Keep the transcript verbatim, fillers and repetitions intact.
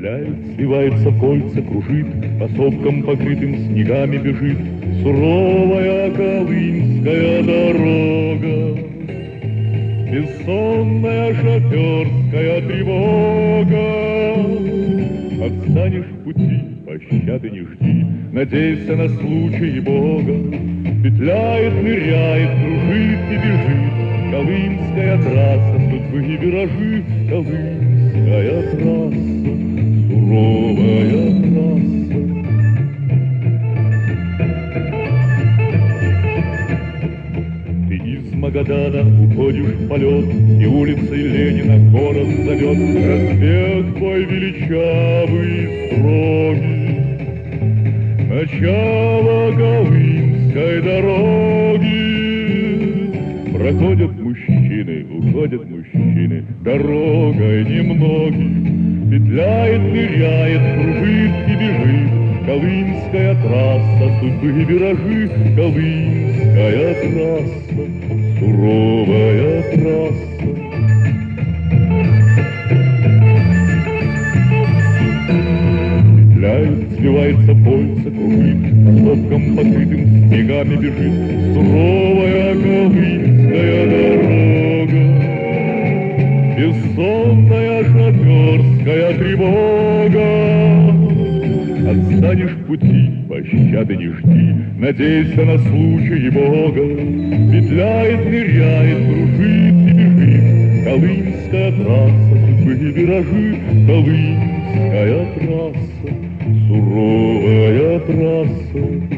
Петляет, сливается в кольца, кружит, по сопкам, покрытым снегами бежит суровая колымская дорога. Бессонная шоферская тревога. Отстанешь в пути, пощады не жди, надейся на случай Бога. Петляет, ныряет, кружит и бежит колымская трасса, судьбы и виражи, колымская трасса, суровая трасса. Ты из Магадана уходишь в полет, и улицей Ленина город зовет. Проспект твой величавый, строгий, начало колымской дороги. Проходят мужчины, уходят мужчины, дорогой немногим. Петляет, ныряет, кружит и бежит колымская трасса, судьбы и виражи, колымская трасса, суровая трасса. Петляет, сливается в кольца, кружит, по сопкам, покрытым снегами бежит суровая колымская дорога. Бессонная шоферская тревога. Отстанешь в пути, пощады не жди, надейся на случай Бога. Петляет, ныряет, кружит и бежит колымская трасса, судьбы и виражи, колымская трасса, суровая трасса.